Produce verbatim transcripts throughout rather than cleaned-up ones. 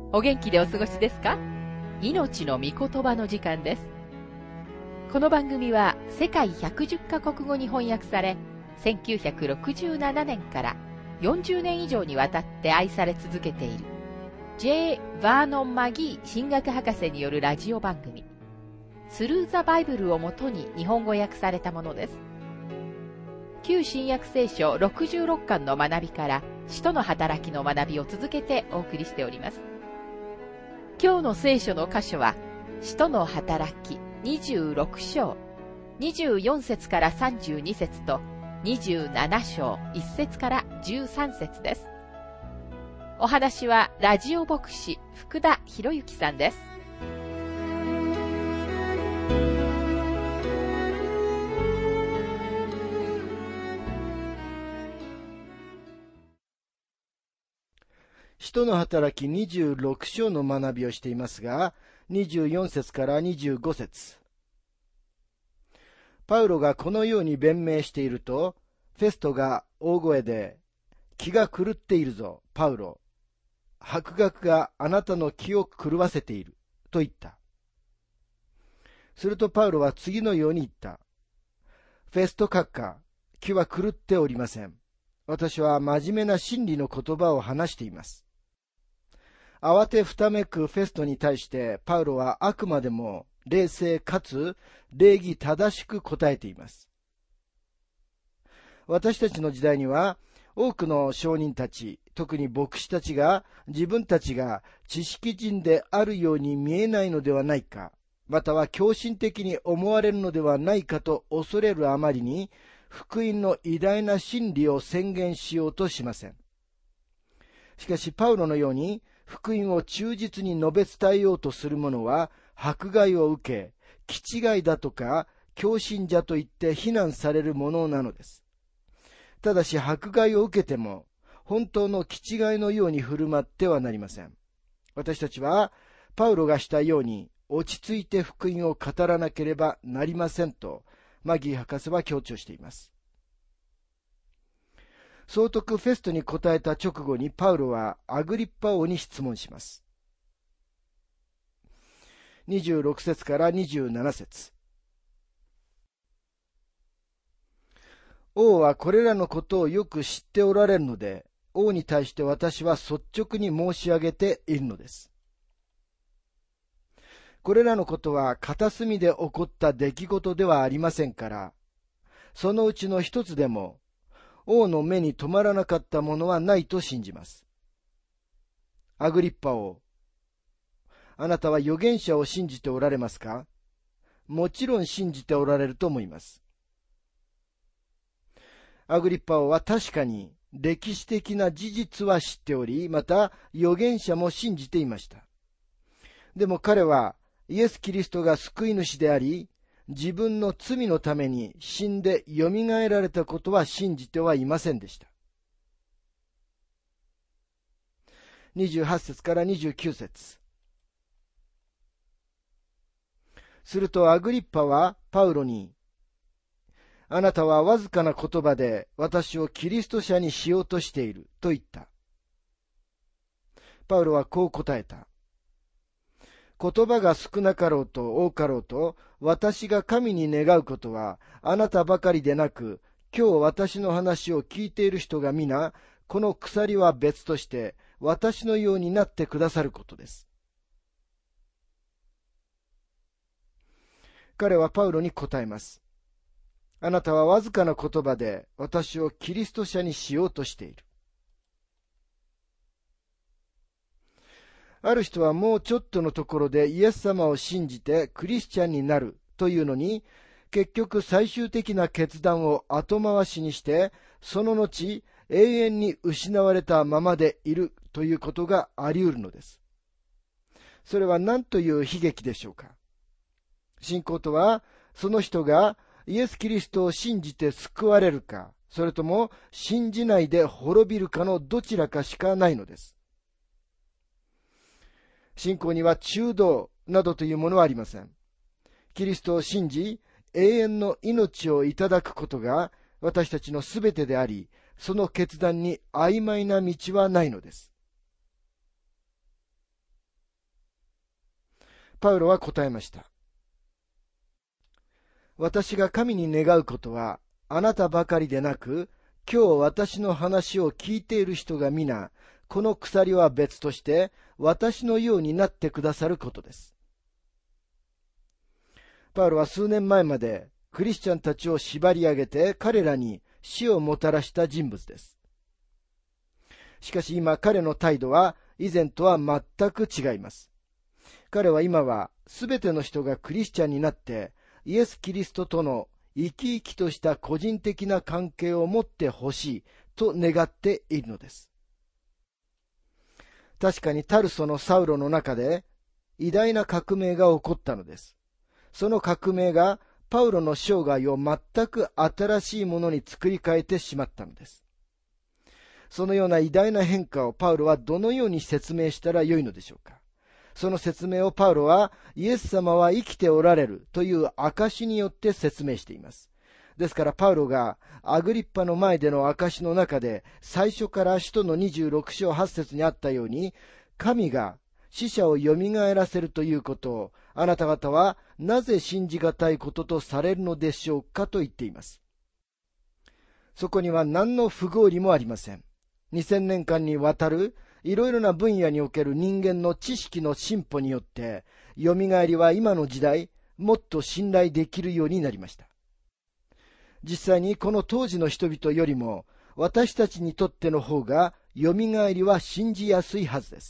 お元気でお過ごしですか？命の御言葉の時間です。この番組は世界ひゃくじゅっカ国語に翻訳され、せんきゅうひゃくろくじゅうななねんからよんじゅうねん以上にわたって愛され続けている J. バーノン・マギー神学博士によるラジオ番組、スルー・ザ・バイブルをもとに日本語訳されたものです。旧新約聖書ろくじゅうろっかんの学びから使徒の働きの学びを続けてお送りしております。今日の聖書の箇所は使徒の働きにじゅうろくしょうにじゅうよんせつからさんじゅうにせつとにじゅうななしょういっせつからじゅうさんせつです。お話はラジオ牧師福田博之さんです。 使徒の働きにじゅうろくしょうの学びをしていますが、にじゅうよんせつからにじゅうごせつ。パウロがこのように弁明していると、フェストが大声で、気が狂っているぞ、パウロ。博学があなたの気を狂わせている、と言った。するとパウロは次のように言った。フェスト閣下、気は狂っておりません。私は真面目な真理の言葉を話しています。慌てふためくフェストに対してパウロはあくまでも冷静かつ礼儀正しく答えています。私たちの時代には多くの商人たち、特に牧師たちが自分たちが知識人であるように見えないのではないか、または狂信的に思われるのではないかと恐れるあまりに、福音の偉大な真理を宣言しようとしません。しかしパウロのように福音を忠実に述べ伝えようとする者は迫害を受け、気違いだとか狂信者と言って非難されるものなのです。ただし迫害を受けても本当の気違いのように振る舞ってはなりません。私たちはパウロがしたように落ち着いて福音を語らなければなりませんとマギー博士は強調しています。総督フェストに答えた直後にパウロはアグリッパ王に質問します。にじゅうろくせつからにじゅうななせつ。王はこれらのことをよく知っておられるので、王に対して私は率直に申し上げているのです。これらのことは片隅で起こった出来事ではありませんから、そのうちの一つでも、王の目に留まらなかったものはないと信じます。アグリッパ王、あなたは預言者を信じておられますか？もちろん信じておられると思います。アグリッパ王は確かに歴史的な事実は知っており、また預言者も信じていました。でも彼はイエス・キリストが救い主であり、自分の罪のために死んでよみがえられたことは信じてはいませんでした。にじゅうはっせつからにじゅうきゅうせつ。するとアグリッパはパウロに、あなたはわずかな言葉で私をキリスト者にしようとしていると言った。パウロはこう答えた。言葉が少なかろうと多かろうと、私が神に願うことは、あなたばかりでなく、今日私の話を聞いている人が皆、この鎖は別として、私のようになってくださることです。彼はパウロに答えます。あなたはわずかな言葉で、私をキリスト者にしようとしている。ある人はもうちょっとのところでイエス様を信じてクリスチャンになるというのに、結局最終的な決断を後回しにして、その後永遠に失われたままでいるということがあり得るのです。それは何という悲劇でしょうか。信仰とは、その人がイエス・キリストを信じて救われるか、それとも信じないで滅びるかのどちらかしかないのです。信仰には中道などというものはありません。キリストを信じ、永遠の命をいただくことが私たちのすべてであり、その決断に曖昧な道はないのです。 パウロは答えました。私が神に願うことは、あなたばかりでなく、今日私の話を聞いている人が皆、この鎖は別として、私のようになってくださることです。パウロは数年前まで、クリスチャンたちを縛り上げて彼らに死をもたらした人物です。しかし今彼の態度は以前とは全く違います。彼は今はすべての人がクリスチャンになってイエス・キリストとの生き生きとした個人的な関係を持ってほしいと願っているのです。確かにタルソのサウロの中で偉大な革命が起こったのです。その革命がパウロの生涯を全く新しいものに作り変えてしまったのです。そのような偉大な変化をパウロはどのように説明したらよいのでしょうか。その説明をパウロはイエス様は生きておられるという証によって説明しています。ですからパウロがアグリッパの前での証の中で最初から使徒のにじゅうろく章はち節にあったように、神が死者をよみがえらせるということをあなた方はなぜ信じがたいこととされるのでしょうかと言っています。そこには何の不合理もありません。にせんねんかんにわたるいろいろな分野における人間の知識の進歩によって、よみがえりは今の時代、もっと信頼できるようになりました。実際にこの当時の人々よりも、私たちにとっての方が、よみがえりは信じやすいはずです。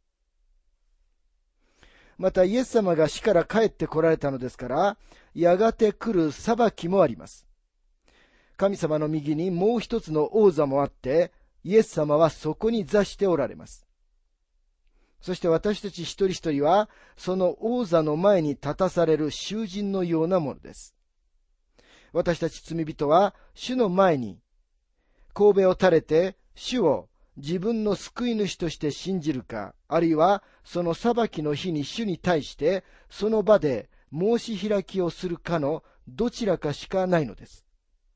またイエス様が死から帰って来られたのですから、やがて来る裁きもあります。神様の右にもう一つの王座もあって、イエス様はそこに座しておられます。そして私たち一人一人は、その王座の前に立たされる囚人のようなものです。私たち罪人は、主の前に、頭を垂れて、主を自分の救い主として信じるか、あるいはその裁きの日に主に対して、その場で申し開きをするかのどちらかしかないのです。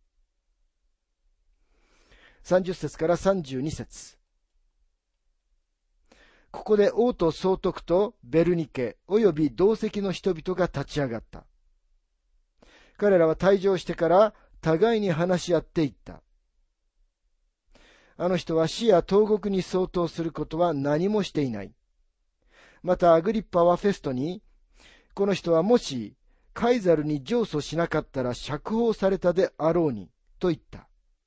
さんじゅっ節からさんじゅうに節。ここで王と総督とベルニケおよび同席の人々が立ち上がった。彼らは退場してから互いに話し合っていった。あの人は死や投獄に相当することは何もしていない。またアグリッパはフェストに、この人はもしカイザルに上訴しなかったら釈放されたであろうに、と言った。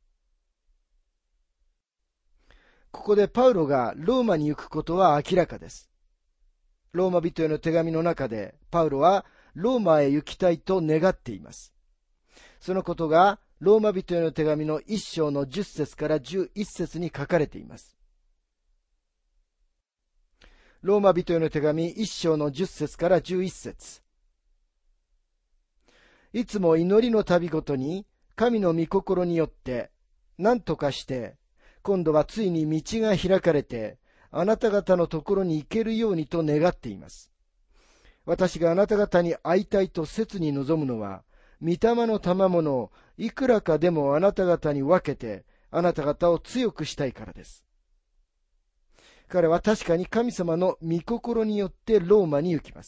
ここでパウロがローマに行くことは明らかです。ローマ人への手紙の中でパウロはローマへ行きたいと願っています。そのことがローマ人への手紙の一章のじゅっ節からじゅういち節に書かれています。ローマ人への手紙一章のじゅっ節からじゅういち節。いつも祈りの旅ごとに神の御心によって何とかして今度はついに道が開かれてあなた方のところに行けるようにと願っています。私があなた方に会いたいと切に望むのは、御霊の賜物をいくらかでもあなた方に分けて、あなた方を強くしたいからです。彼は確かに神様の御心によってローマに行きます。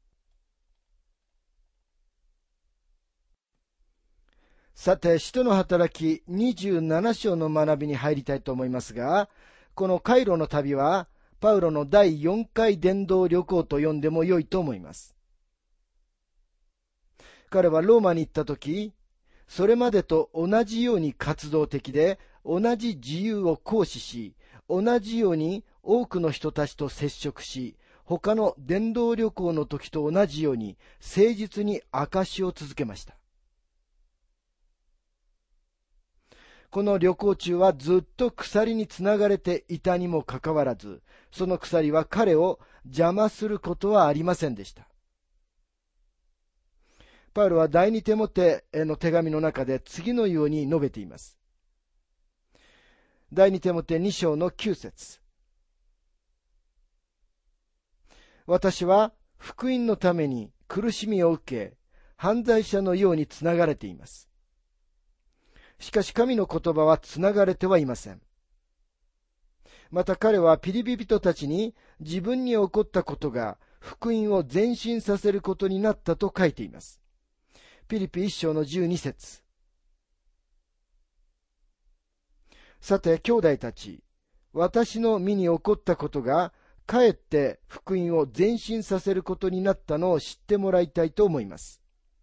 さて、使徒の働きにじゅうなな章の学びに入りたいと思いますが、このカイロの旅は、パウロのだいよんかい伝道旅行と呼んでも良いと思います。彼はローマに行ったとき、それまでと同じように活動的で、同じ自由を行使し、同じように多くの人たちと接触し、他の伝道旅行の時と同じように誠実に証しを続けました。この旅行中はずっと鎖につながれていたにもかかわらず、その鎖は彼を邪魔することはありませんでした。パウロは第二テモテへの手紙の中で次のように述べています。第二テモテに章のきゅう節。私は福音のために苦しみを受け、犯罪者のようにつながれています。しかし神の言葉はつながれてはいません。また彼はピリピ人たちに自分に起こったことが福音を前進させることになったと書いています。ピリピ一章のじゅうに節。さて、兄弟たち、私の身に起こったことが、かえって福音を前進させることになったのを知ってもらいたいと思います。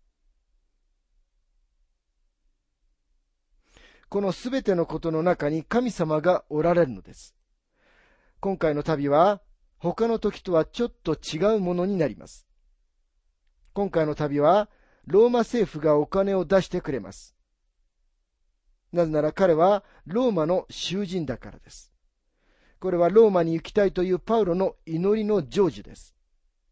このすべてのことの中に神様がおられるのです。今回の旅は他の時とはちょっと違うものになります。今回の旅はローマ政府がお金を出してくれます。なぜなら彼はローマの囚人だからです。これはローマに行きたいというパウロの祈りの成就です。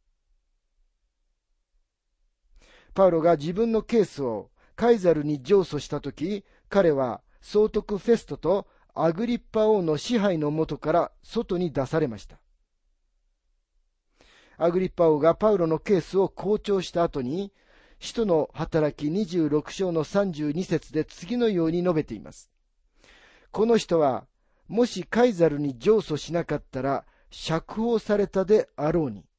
パウロが自分のケースをカイザルに上訴したとき、彼は総督フェストとアグリッパ王の支配の下から外に出されました。アグリッパ王がパウロのケースを校長した後に、使徒の働きにじゅうろく章のさんじゅうに節で次のように述べています。この人は、もしカイザルに上訴しなかったら釈放されたであろうに。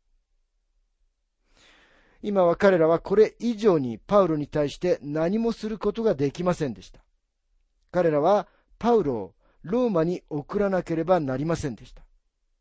今は彼らはこれ以上にパウロに対して何もすることができませんでした。彼らはパウロをローマに送らなければなりませんでした。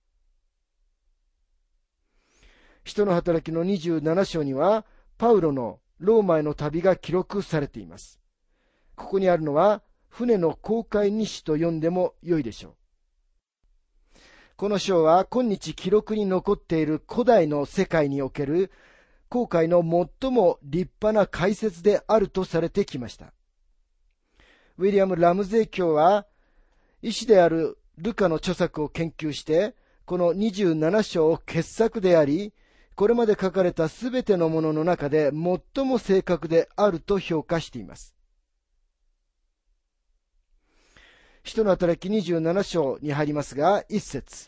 使徒の働きのにじゅうなな章にはパウロのローマへの旅が記録されています。ここにあるのは船の航海日誌と読んでもよいでしょう。この章は今日記録に残っている古代の世界における航海の最も立派な解説であるとされてきました。ウィリアム・ラムゼイ教は医師であるルカの著作を研究してこのにじゅうなな章を傑作であり、これまで書かれたすべてのものの中で最も正確であると評価しています。使徒の働きにじゅうなな章に入りますが、一節。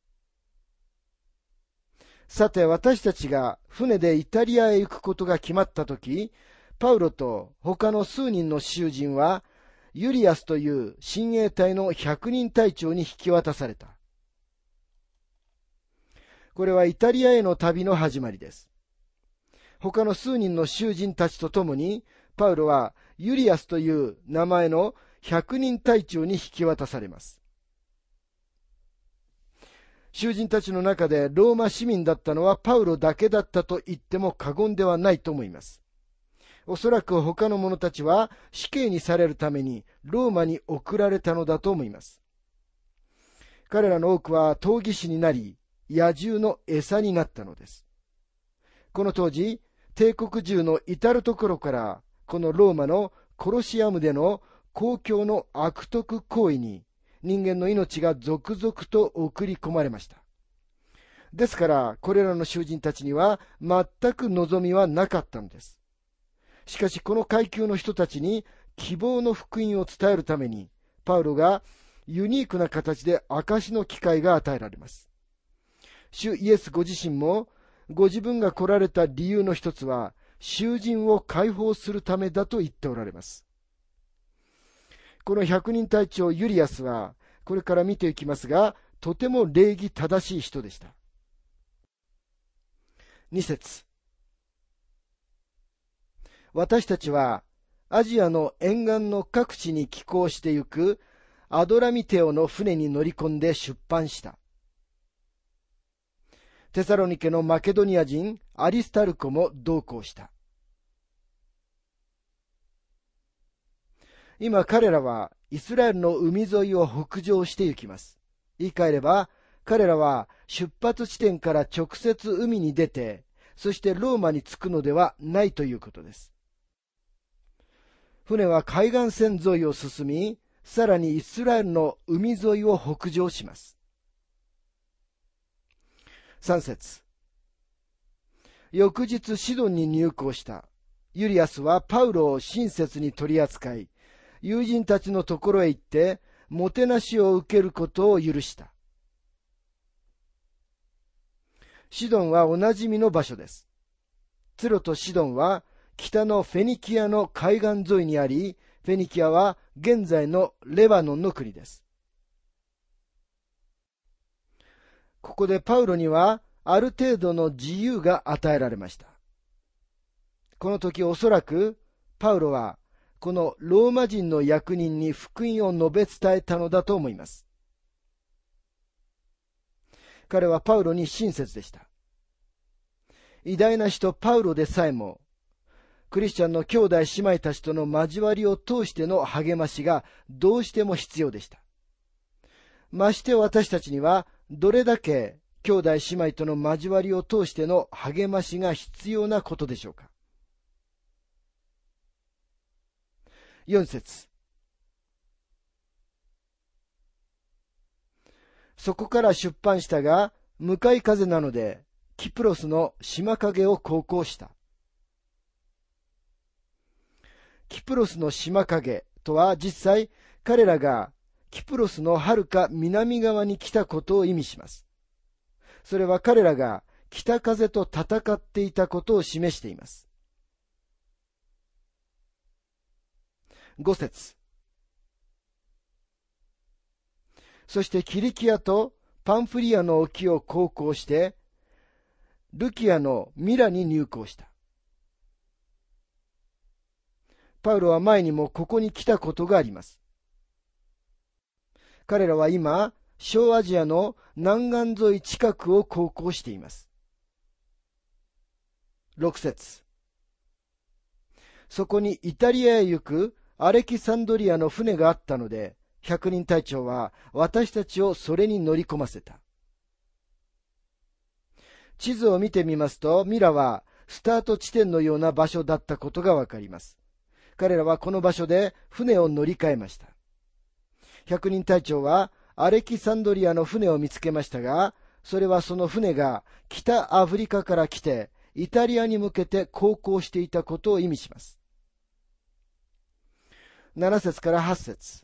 さて私たちが船でイタリアへ行くことが決まったとき、パウロと他の数人の囚人はユリアスという親衛隊の百人隊長に引き渡された。これはイタリアへの旅の始まりです。他の数人の囚人たちと共に、パウロはユリアスという名前の百人隊長に引き渡されます。囚人たちの中でローマ市民だったのはパウロだけだったと言っても過言ではないと思います。おそらく他の者たちは死刑にされるためにローマに送られたのだと思います。彼らの多くは闘技士になり、野獣の餌になったのです。この当時、帝国中の至るところからこのローマのコロシアムでの公共の悪徳行為に人間の命が続々と送り込まれました。ですからこれらの囚人たちには全く望みはなかったのです。しかしこの階級の人たちに希望の福音を伝えるためにパウロがユニークな形で証の機会が与えられます。主イエスご自身もご自分が来られた理由の一つは囚人を解放するためだと言っておられます。この百人隊長ユリアスはこれから見ていきますが、とても礼儀正しい人でした。に節。私たちはアジアの沿岸の各地に寄港してゆくアドラミテオの船に乗り込んで出版した。テサロニケのマケドニア人アリスタルコも同行した。今彼らはイスラエルの海沿いを北上して行きます。言い換えれば彼らは出発地点から直接海に出て、そしてローマに着くのではないということです。船は海岸線沿いを進み、さらにイスラエルの海沿いを北上します。さん節。翌日シドンに入港した。ユリアスはパウロを親切に取り扱い、友人たちのところへ行って、もてなしを受けることを許した。シドンはおなじみの場所です。ツロとシドンは北のフェニキアの海岸沿いにあり、フェニキアは現在のレバノンの国です。ここでパウロにはある程度の自由が与えられました。この時おそらくパウロはこのローマ人の役人に福音を述べ伝えたのだと思います。彼はパウロに親切でした。偉大な人パウロでさえも、クリスチャンの兄弟姉妹たちとの交わりを通しての励ましがどうしても必要でした。まして私たちにはどれだけ兄弟姉妹との交わりを通しての励ましが必要なことでしょうか。よん節。そこから出版したが、向かい風なので、キプロスの島影を航行した。キプロスの島影とは実際、彼らがキプロスのはるか南側に来たことを意味します。それは彼らが北風と戦っていたことを示しています。ご節。そしてキリキアとパンフリアの沖を航行して、ルキアのミラに入港した。パウロは前にもここに来たことがあります。彼らは今、小アジアの南岸沿い近くを航行しています。ろく節。そこにイタリアへ行くアレキサンドリアの船があったので、百人隊長は私たちをそれに乗り込ませた。地図を見てみますと、ミラはスタート地点のような場所だったことがわかります。彼らはこの場所で船を乗り換えました。百人隊長はアレキサンドリアの船を見つけましたが、それはその船が北アフリカから来てイタリアに向けて航行していたことを意味します。なな節からはち節。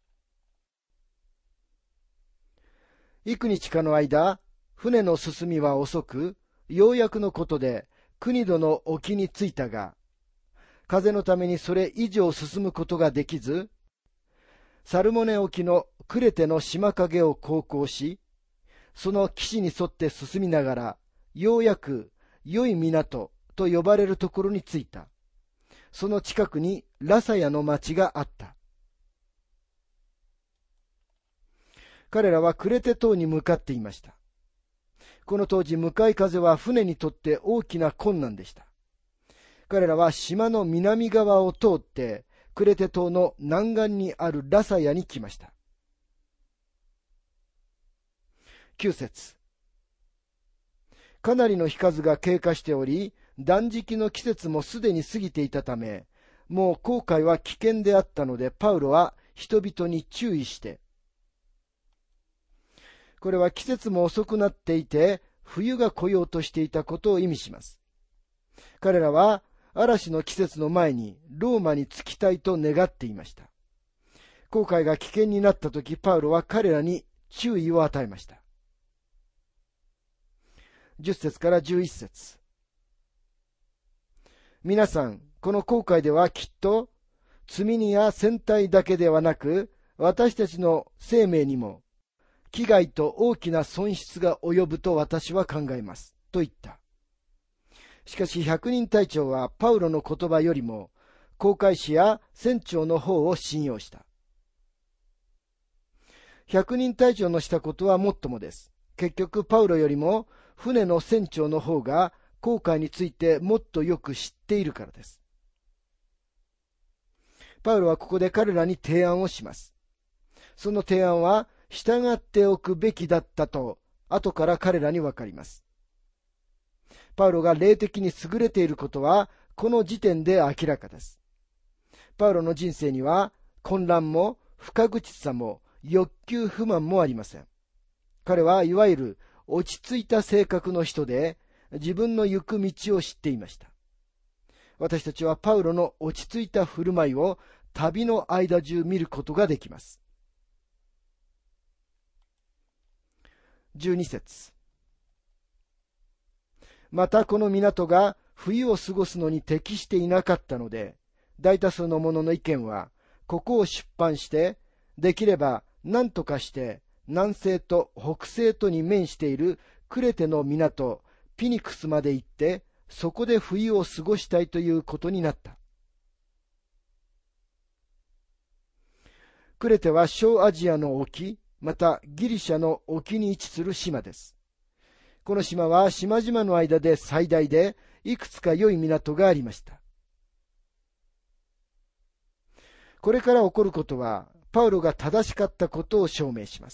幾日かの間、船の進みは遅く、ようやくのことでクニドの沖に着いたが、風のためにそれ以上進むことができず、サルモネ沖のクレテの島影を航行し、その岸に沿って進みながら、ようやく良い港と呼ばれるところに着いた。その近くにラサヤの町があった。彼らはクレテ島に向かっていました。この当時、向かい風は船にとって大きな困難でした。彼らは島の南側を通って、クレテ島の南岸にあるラサヤに来ました。きゅう節。かなりの日数が経過しており、断食の季節もすでに過ぎていたため、もう航海は危険であったので、パウロは人々に注意して、これは季節も遅くなっていて、冬が来ようとしていたことを意味します。彼らは嵐の季節の前にローマに着きたいと願っていました。航海が危険になったとき、パウロは彼らに注意を与えました。じゅっ節からじゅういち節。皆さん、この航海ではきっと、積み荷や船体だけではなく、私たちの生命にも、危害と大きな損失が及ぶと私は考えます。と言った。しかし百人隊長はパウロの言葉よりも航海士や船長の方を信用した。百人隊長のしたことはもっともです。結局パウロよりも船の船長の方が航海についてもっとよく知っているからです。パウロはここで彼らに提案をします。その提案は従っておくべきだったと後から彼らにわかります。パウロが霊的に優れていることはこの時点で明らかです。パウロの人生には混乱も不確実さも欲求不満もありません。彼はいわゆる落ち着いた性格の人で自分の行く道を知っていました。私たちはパウロの落ち着いた振る舞いを旅の間中見ることができます。じゅうに節。またこの港が冬を過ごすのに適していなかったので、大多数の者の意見は、ここを出版して、できれば何とかして南西と北西とに面しているクレテの港ピニクスまで行って、そこで冬を過ごしたいということになった。クレテは小アジアの沖、またギリシャの沖に位置する島です。この島は島々の間で最大で、いくつか良い港がありました。これから起こることは、パウロが正しかったことを証明します。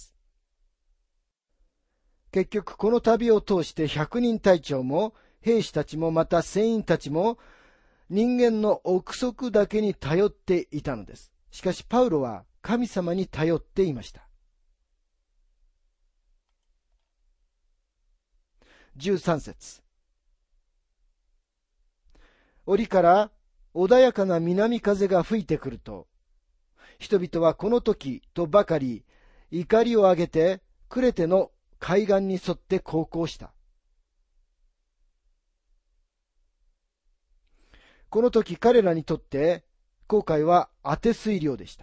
結局、この旅を通して百人隊長も、兵士たちもまた船員たちも、人間の憶測だけに頼っていたのです。しかし、パウロは神様に頼っていました。じゅうさん節。折から穏やかな南風が吹いてくると、人々はこの時とばかり怒りを上げてクレテの海岸に沿って航行した。この時彼らにとって航海は当て水量でした。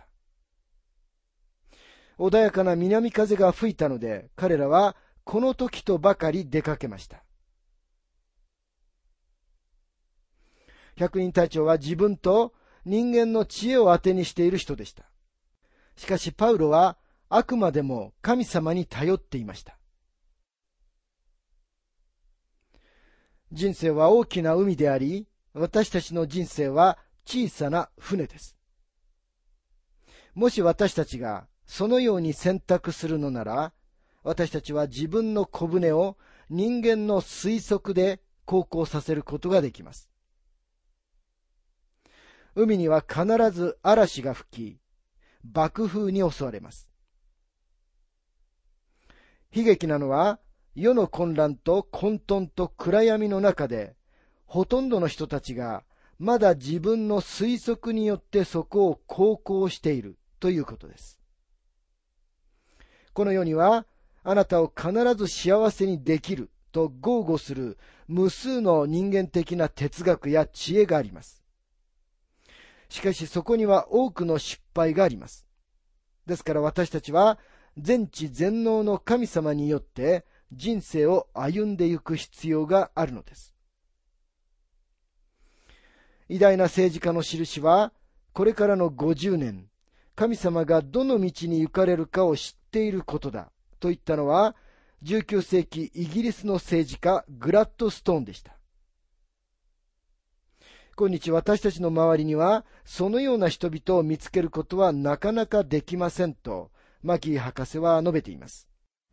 穏やかな南風が吹いたので、彼らはこの時とばかり出かけました。百人隊長は自分と人間の知恵を当てにしている人でした。しかしパウロはあくまでも神様に頼っていました。人生は大きな海であり、私たちの人生は小さな船です。もし私たちがそのように選択するのなら、私たちは自分の小舟を人間の推測で航行させることができます。海には必ず嵐が吹き、爆風に襲われます。悲劇なのは、世の混乱と混沌と暗闇の中で、ほとんどの人たちがまだ自分の推測によってそこを航行しているということです。この世には、あなたを必ず幸せにできると豪語する無数の人間的な哲学や知恵があります。しかしそこには多くの失敗があります。ですから私たちは全知全能の神様によって人生を歩んでいく必要があるのです。偉大な政治家の印は、これからのごじゅうねん、神様がどの道に行かれるかを知っていることだと言ったのは、じゅうきゅう世紀イギリスの政治家グラッドストーンでした。今日私たちの周りにはそのような人々を見つけることはなかなかできませんとマキー博士は述べています。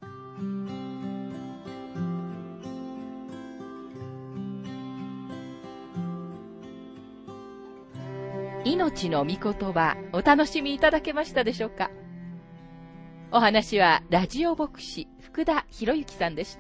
命の御言葉、お楽しみいただけましたでしょうか。お話はラジオ牧師福田博之さんでした。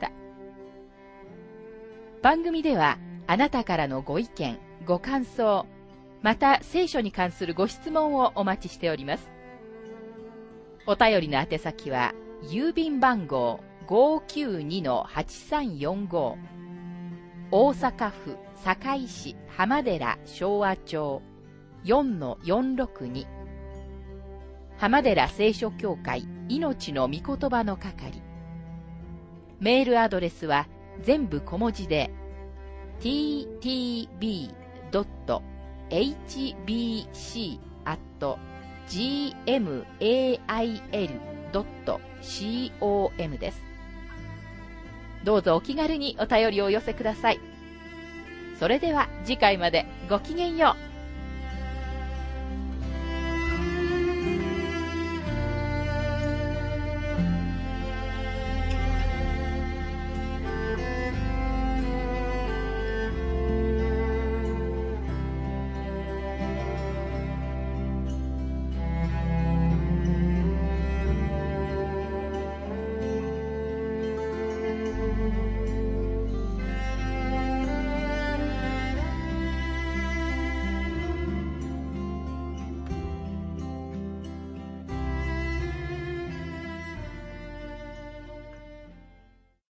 番組ではあなたからのご意見、ご感想、また聖書に関するご質問をお待ちしております。お便りの宛先は郵便番号 ごーきゅうにのはちさんよんご 大阪府堺市浜寺昭和町 よんのよんろくに 浜寺聖書協会命の御言葉の係。メールアドレスは全部小文字で ティーティービードットエイチビーシー アット ジーエムエーアイエル ドット コム です。どうぞお気軽にお便りをお寄せください。それでは次回までごきげんよう。